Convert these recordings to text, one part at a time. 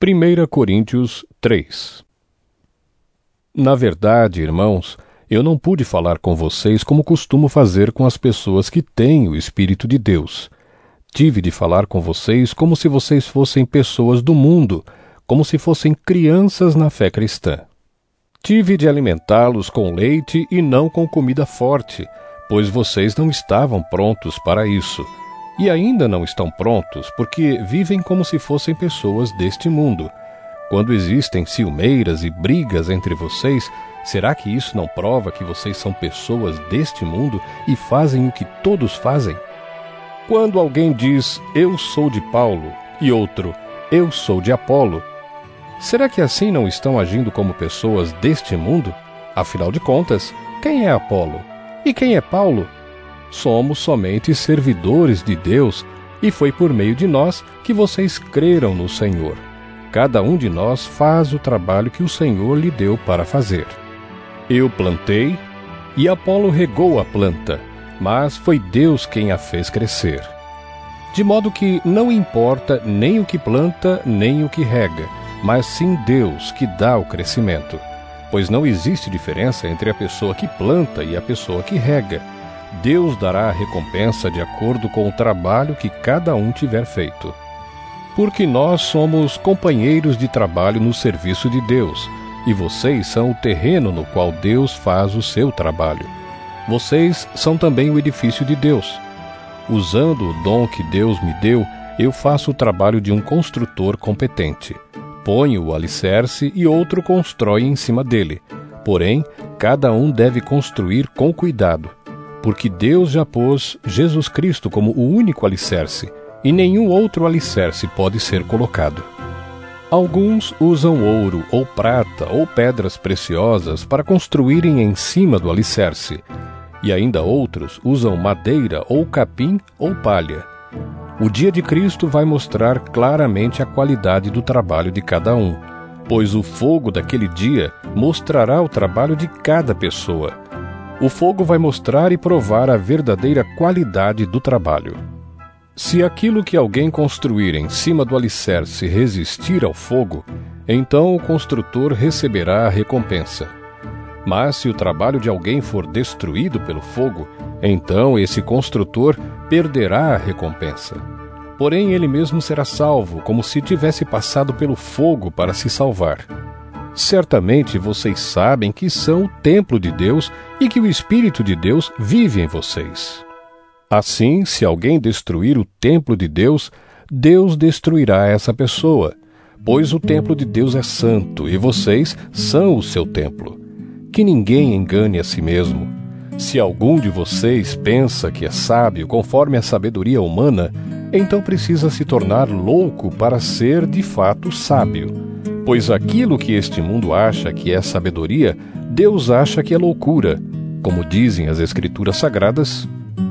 1 Coríntios 3. Na verdade, irmãos, eu não pude falar com vocês como costumo fazer com as pessoas que têm o Espírito de Deus. Tive de falar com vocês como se vocês fossem pessoas do mundo, como se fossem crianças na fé cristã. Tive de alimentá-los com leite e não com comida forte, pois vocês não estavam prontos para isso. E ainda não estão prontos, porque vivem como se fossem pessoas deste mundo. Quando existem ciumeiras e brigas entre vocês, será que isso não prova que vocês são pessoas deste mundo e fazem o que todos fazem? Quando alguém diz, eu sou de Paulo, e outro, eu sou de Apolo, será que assim não estão agindo como pessoas deste mundo? Afinal de contas, quem é Apolo? E quem é Paulo? Somos somente servidores de Deus, e foi por meio de nós que vocês creram no Senhor. Cada um de nós faz o trabalho que o Senhor lhe deu para fazer. Eu plantei, e Apolo regou a planta, mas foi Deus quem a fez crescer. De modo que não importa nem o que planta, nem o que rega, mas sim Deus que dá o crescimento. Pois não existe diferença entre a pessoa que planta e a pessoa que rega. Deus dará a recompensa de acordo com o trabalho que cada um tiver feito. Porque nós somos companheiros de trabalho no serviço de Deus, e vocês são o terreno no qual Deus faz o seu trabalho. Vocês são também o edifício de Deus. Usando o dom que Deus me deu, eu faço o trabalho de um construtor competente. Ponho o alicerce e outro constrói em cima dele. Porém, cada um deve construir com cuidado, porque Deus já pôs Jesus Cristo como o único alicerce, e nenhum outro alicerce pode ser colocado. Alguns usam ouro ou prata ou pedras preciosas para construírem em cima do alicerce, e ainda outros usam madeira ou capim ou palha. O dia de Cristo vai mostrar claramente a qualidade do trabalho de cada um, pois o fogo daquele dia mostrará o trabalho de cada pessoa. O fogo vai mostrar e provar a verdadeira qualidade do trabalho. Se aquilo que alguém construir em cima do alicerce resistir ao fogo, então o construtor receberá a recompensa. Mas se o trabalho de alguém for destruído pelo fogo, então esse construtor perderá a recompensa. Porém, ele mesmo será salvo, como se tivesse passado pelo fogo para se salvar. Certamente vocês sabem que são o templo de Deus e que o Espírito de Deus vive em vocês. Assim, se alguém destruir o templo de Deus, Deus destruirá essa pessoa, pois o templo de Deus é santo e vocês são o seu templo. Que ninguém engane a si mesmo. Se algum de vocês pensa que é sábio conforme a sabedoria humana, então precisa se tornar louco para ser de fato sábio. Pois aquilo que este mundo acha que é sabedoria, Deus acha que é loucura. Como dizem as Escrituras Sagradas,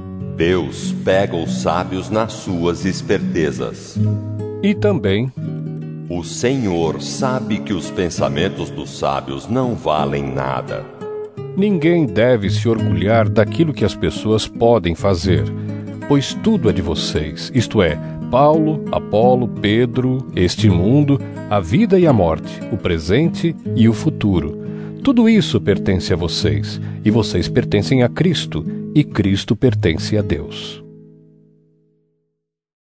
Deus pega os sábios nas suas espertezas. E também, o Senhor sabe que os pensamentos dos sábios não valem nada. Ninguém deve se orgulhar daquilo que as pessoas podem fazer, pois tudo é de vocês, isto é, Paulo, Apolo, Pedro, este mundo, a vida e a morte, o presente e o futuro. Tudo isso pertence a vocês, e vocês pertencem a Cristo, e Cristo pertence a Deus.